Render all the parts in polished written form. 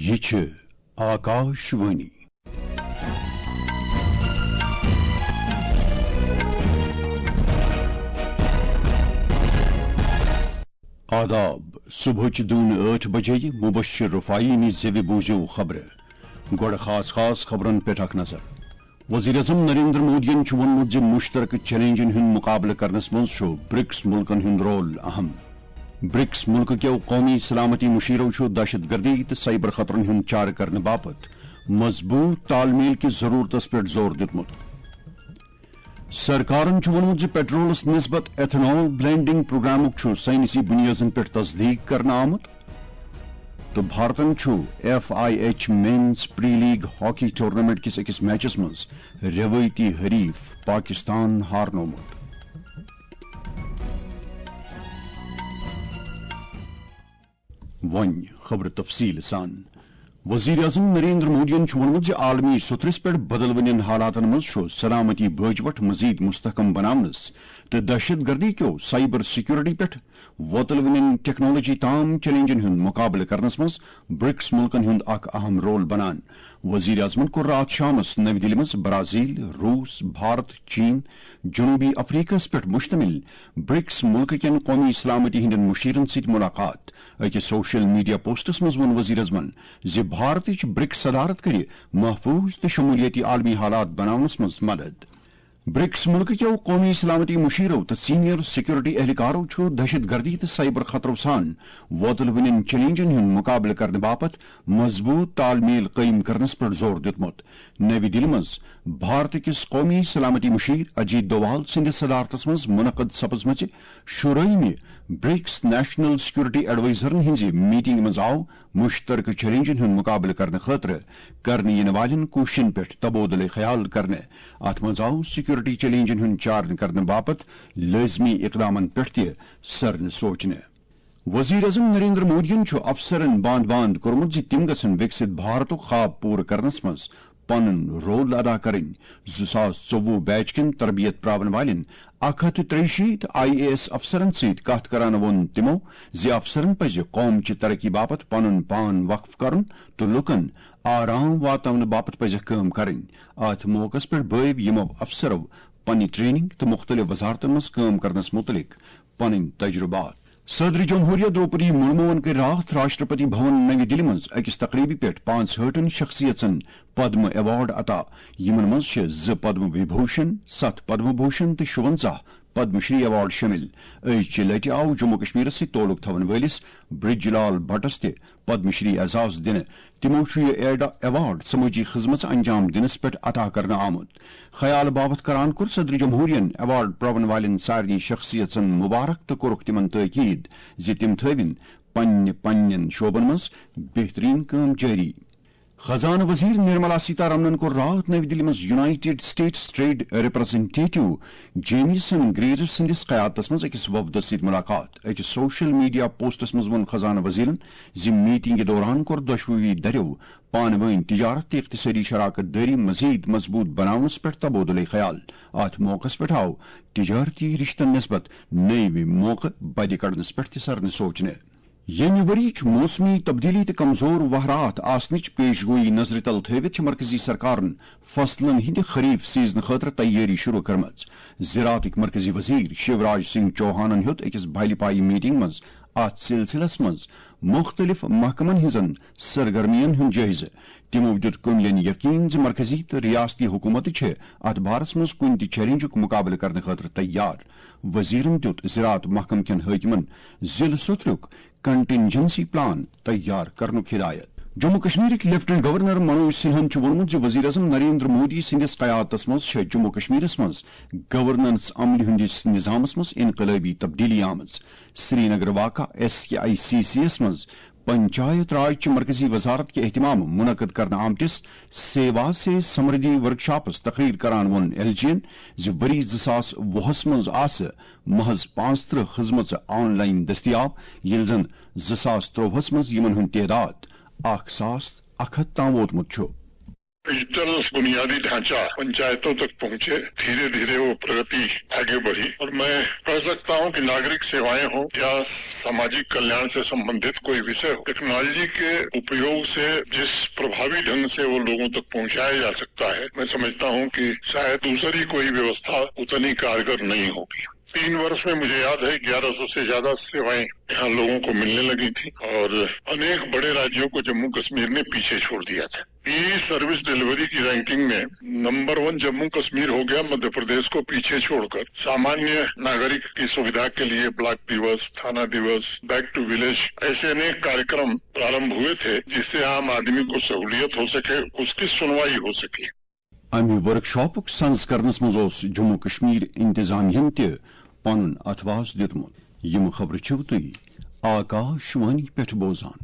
یہ چھ آکاش وانی آداب صبح دون 8 بجے مبشر رفائی نی زیوی بوزیو خبر گوڑ خاص خبرن پہ اخ نظر وزیر اعظم نریندر مودین ونمت زِ مشترکہ چیلنجن ہند مقابلہ کرنس مز برکس ملکن ہند رول اہم برکس ملک کیو قومی سلامتی مشیرو دہشت گردی تو سائبر خطرن ہند چارہ کرنے باپت مضبوط تال میل کی ضرورت پہ زور دتمت سرکارن ونمت زِ پیٹرولس نسبت ایتھنال بلینڈنگ پروگرامک سائنسی بنیادن پہ تصدیق کرنا آمت تو بھارتن FIH men's pro league hockey tournament کس اکس میچس مز روایتی حریف پاکستان ہارنومت ون خبر تفصیل سان وزیر اعظم نریندر مودین ونمت زِ عالمی سترس پہ بدل ون حالات مز سلامتی بھجوٹ مزید مستحکم بناونس تو دہشت گردی کیو سائبر سیکورٹی پہ ووتل ون ٹیکنالوجی تام چیلنجن ہند مقابلہ کرنس مز برکس ملکن ہند اخ اہم رول بنان وزیر اعظمن کور رات شامس نئی دلی مز برازیل روس بھارت چین جنوبی افریقہ پہ مشتمل برکس ملک کین قومی سلامتی ہندین مشیرن ست ملاقات اکس سوشل میڈیا پوسٹس مز ون وزیر اعظمن زِ بھارتچ برکس صدارت کر محفوظ تو شمولیتی عالمی حالات بناونس مز مدد برکس ملک کیو قومی سلامتی مشیرو تو سینئر سیکورٹی اہلکارو دہشت گردی تو سائبر خطرو سان ووتل ون چیلنجن ہند مقابلہ کرنے باپت مضبوط تال میل قائم کرنس پر زور دتمت نئی دلی مز بھارت کس قومی سلامتی مشیر اجیت دووال سندس صدارتس مز منعقد سپزمچ شرائمہ برکس نیشنل سیکورٹی ایڈوائزرن ہز میٹنگ مز آو مشترکہ چیلنجن ہند مقابلہ کرنے خاطر کرنے والن کوششن پہ تبادلہ خیال کرنے ات مز آو سیکورٹی چیلنجن ہند چارہ کرنے باپت لازمی اقدامن پہ تہ سرن سوچنے وزیر اعظم نریندر مودین افسرن باند کورمت زِ تم گژھن وکست بھارتک خواب پور کرنس مز پنن رول ادا کریں 2024 بیچ کن تربیت پراون والن 163 IAS افسرن ست کت کران وون تمو زِ افسرن پزِ قوم چہ ترقی باپت پنن پان وقف کرن تو لکن آرام واتن باپت پزِ کٲم کریں ات موقع پہ بٲو یمو افسرو پنہ ٹریننگ تو مختلف وزارتن مز کٲم کرنس متعلق پنن تجربات صدر جمہوریہ دروپدی مرموون کر رات راشٹرپتی بھون نئی دلی مز اکس تقریبی پہ 65 شخصیتن پدم ایوارڈ عطا یمن مز 2 پدم وبھوشن 7 پدم بھوشن تو 56 پدم شری ایوارڈ شامل أزچہ لٹہ آو جموں کشمیر ست تعلق تھون ولس برج لال بھٹس تہ پدم شری اعزاز دن تمو یہ ایوارڈ سماجی خدمت انجام دنس پہ عطا کرنا آمت خیال باوت کران کور صدر جمہوریہ ایوارڈ پراون والن سارنی شخصیتن مبارک تو کورک تمن تاکید زِ تم تھوین پنن شعبن مز بہترین کام جاری خزانہ وزیر نرملا سیتارمن کو رات نئی دلی مز United States trade representative Jamieson Greer سندس قیادتس مز اکس وفد ست ملاقات اکس سوشل میڈیا پوسٹس مز ون خزانہ وزیرن زِ میٹنگ دوران کور دشوی دریو پان ون تجارت تو اقتصادی شراکت داری مزید مضبوط بناونس پہ تبادلہ خیال ات موقع پہ آو تجارتی رشتن نسبت نئی موقع بدِ کڑنس پہ تہ سرن سوچنے یمہ ورچ موسمی تبدیلی تو کمزور وہرات آسنچ پیشگوئی نظر تل تھوت مرکزی سرکارن فصلن ہند خریف سیزن خاطر تیاری شروع کرمز زراعتک مرکزی وزیر شیوراج سنگھ چوہانن ہیوت اکس بھائی پائی میٹنگ مز ات سلسلس مز مختلف محکمن ہزن سرگرمین ہند جائزہ تمو دت کملین یقین زِ مرکزی تو ریاستی حکومت ات بارس مز کن تہ چیلنجک مقابلہ کرنے خاطر تیار وزیرن دت زراعت محکمہ کین حاکمن ضلع سترک کنٹینجنسی پلان تیار کرنک ہدایت جموں کشمیر لیفٹنٹ گورنر منوج سنہن ونمت زِ وزیر اعظم نریندر مودی سندس قیادتس مز جموں کشمیرس مز گورننس عملہ ہندس نظامس مز انقلابی تبدیلی آمز سری نگر واقع SKICC مز پنچایت راج چہ مرکزی وزارت کے اہتمام منعقد کرنا آمتس سیوا سے سمردھی ورکشاپس تقریر کران ون LG ین زِ وری 2020 مز آس محض 35 خدمت آن لائن دستیاب یل زن 2023 مز یمن ہند تعداد 1100 تام ووتمت چھُ डिजिटल बुनियादी ढांचा पंचायतों तक पहुंचे, धीरे धीरे वो प्रगति आगे बढ़ी। और मैं कह सकता हूं कि नागरिक सेवाएं हो या सामाजिक कल्याण से संबंधित कोई विषय हो, टेक्नोलॉजी के उपयोग से जिस प्रभावी ढंग से वो लोगों तक पहुंचाया जा सकता है, मैं समझता हूं कि शायद दूसरी कोई व्यवस्था उतनी कारगर नहीं होगी। 3 वर्ष में मुझे याद है 1100 से ज्यादा सेवाएं यहाँ लोगों को मिलने लगी थी और अनेक बड़े राज्यों को जम्मू कश्मीर ने पीछे छोड़ दिया था। ई सर्विस डिलीवरी की रैंकिंग में नंबर 1 जम्मू कश्मीर हो गया, मध्य प्रदेश को पीछे छोड़कर। सामान्य नागरिक की सुविधा के लिए ब्लॉक दिवस, थाना दिवस, बैक टू विलेज ऐसे अनेक कार्यक्रम प्रारंभ हुए थे जिससे आम आदमी को सहूलियत हो सके, उसकी सुनवाई हो सके। अमि वर्कशॉप संज करनस मज जम्मू कश्मीर इंतजामियन ते पन अथवास दितमुत। यम खबर छो तुई आकाशवाणी पेठ बोजान।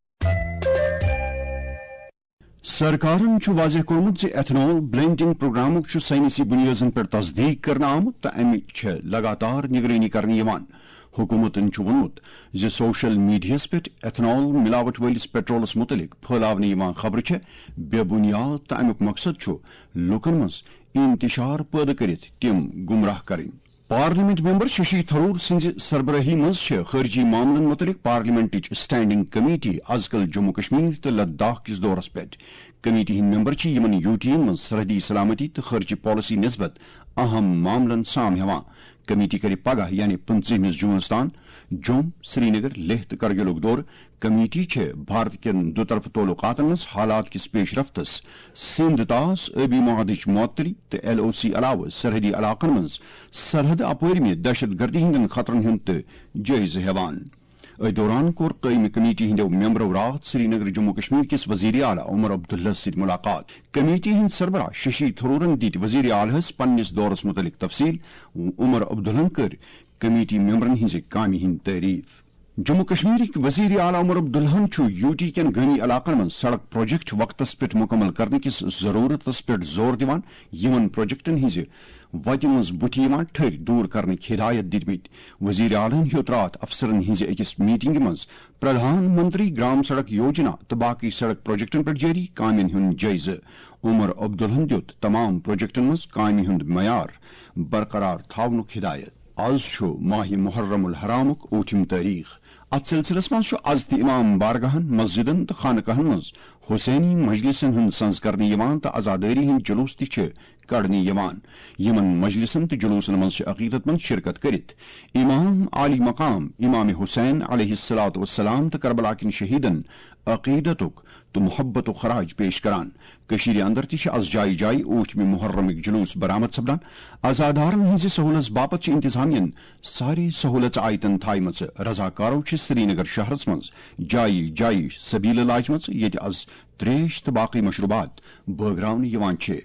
सरकारन छु वाज़ेह कोरमुत जे एथनॉल ब्लेंडिंग प्रोग्रामुक छु साइंसी बुनियादन पर तस्दीक करना आमुत त अमि छ लगातार निगरानी करने यवान। हुकूमतन छु वोनमुत जे सोशल मीडियास पेठ एथनॉल मिलावट वालिस पेट्रोलस मुतलिक फैलावने यवान खबर छ बेबुनियाद त अमुक मकसद छु लुकन मज इंतशार पैदा करित तिम गुमराह करें। पार्लियामेंट मेंबर शशि थरूर सिंज सरबराही मज खारजी मामलन मुतलिक पार्लियामेंट स्टैंडिंग कमेटी आजकल जम्मू कश्मीर तो लद्दाख किस दौरस पे कमेटी हिंद मेंबर यमन यूटीएन मज सरहदी सलामती तो खारजी पॉलिसी निस्बत अहम मामलन साम हेवान। कमेटी करे पगह यानी 25 जूनस तान जोम, श्रीनगर, लेह तो करगिलुक दौर। कमेटी भारत के दुतरफ तोलुकातन मज हालात किस पेशरफ्तस सिंध तास आबी महादिच मुअत्तली तो LOC अलावा सरहदी इलाकन मज सरहद अपोर में दहशत गर्दी हिंदन खतरन हुंद जायज हेवान। दौरान कोर कईम कमेटी हिंदो मेंबरों रात श्रीनगर जम्मू कश्मीर किस वजीर आला उमर अब्दुल्ला से मुलाकात। कमेटी हिंद सरबराह शशि थरूरन दित वजीर आलहस पन्निस दौरस मुतलिक तफसील। उमर अब्दुल्लन कर कमेटी मेंबरन हिंज कामी हिंद तारीफ। जम्मू कश्मीर वजीर आला उमर अब्दुल्लन छु यूटी के गनी इलाकन में सड़क प्रोजेक्ट वक्तस पे मुकम्मल करने किस जरूरतस पे जोर दिवान। यमन प्रोजेक्टन हिंज वति मज बुथ ठर दूर करने हिदायत दितमित। वजीर आलन हेत रात अफसरन हिंज अकिस मीटिंग मज प्रधानमंत्री ग्राम सड़क योजना तो बाकी सड़क प्रोजेक्टन पे जारी कामन हुंद जायज़। उमर अब्दुल्लन दित तमाम प्रोजेक्टन मज कामि हुंद मयार बरकरार थावनुक हिदायत। आज छु माह मुहर्रमुल हरामुक 8 तारीख। अत सिलसिलस मज आज त इमाम बारगाहन, मस्जिदन तो खानकाहन मज हुसैनी मजलिसन हुंद संज करने यवान तो अजादारी हिंद जुलूस ति कड़ने यवान। यमन मजलिसन तो जुलूसन मज अकीदतमंद शिरकत करित इमाम आली मकाम इमाम हुसैन अलैहिस्सलातु वस्सलाम तो करबला किन शहीदन अकीदतुक तो मुहब्बत खराज पेश करान। कशीर अंदर ति आज जाय जाय 8 मुहर्रमिक जुलूस बरामद सपदान। आजादारन हिंज सहूलत बापत इंतजामियन सारे सहूलत आयतन थायमच। रजाकारों श्रीनगर शहरस मज जाय जाय सबील लाजमच ये आज त्रेश तो बाकी मशरूबात बगरावन यवान छे।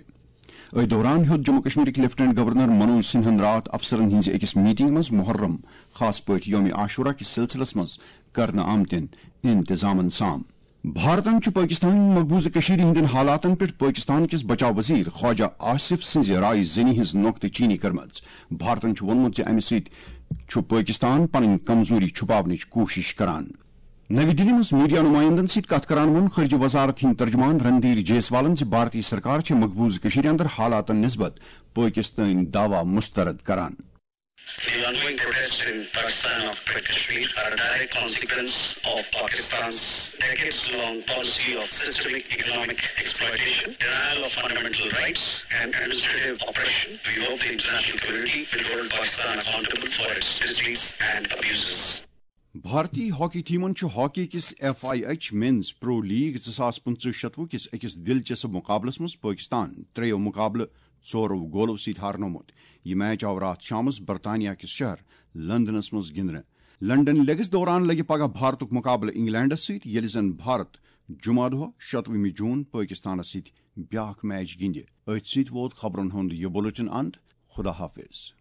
दौरान हेत जम्मू कश्मीर लेफ्टिनेंट गवर्नर मनोज सिन्हन रात अफसरन हिंज अकिस मीटिंग मज मुहर्रम खास पट यौम आशुरा किस सिलसिलस मज करना आमतन इंतजामन साम। भारतन पाकिस्तान मकबूज कशीर हिंदन हालातन पे पाकिस्तान किस बचाव वजीर ख्वाजा आसिफ सिंज राय जनी हिंज नुक्त चीनी करमज। भारतन वोनमुत जे अमि सत पाकिस्तान पन कमजोरी छुपावनच कोशिश करान। नवी दिल्ली में मीडिया नुमाइंदन सत कत करान वोन खर्ज वजारत हिंद तर्जुमान रणधीर जायसवालन जे भारतीय सरकार मकबूज कशीर अंदर हालातन निस्बत पाकिस्तान दावा मुस्तरद करान। The ongoing protests in Pakistan of Kashmir are a direct consequence of Pakistan's decades-long policy of systemic economic exploitation, denial of fundamental rights, and administrative oppression. We hope the international community will hold Pakistan accountable for its misdeeds and abuses. भारतीय hockey टीमन hockey किस FIH men's pro league 2025 किस अकिस दिलचस्प मुकाबलस मज पाकिस्तान 3 मुकाबल 4 गोलों सत हारनोमुत। यह match आव रात शामस बरतानिया किस शहर लंदनस मज गिंदन। लंडन लेगस दौरान लगे पगह भारतुक मुकाबल इंग्लैंडस सत यलि जन भारत जुमा दह 27 जून पाकिस्तानस सत ब्याख मैच गिंद। अथ सत वोत खबरन हुंद यह बुलेटिन अंत। खुदा हाफिज।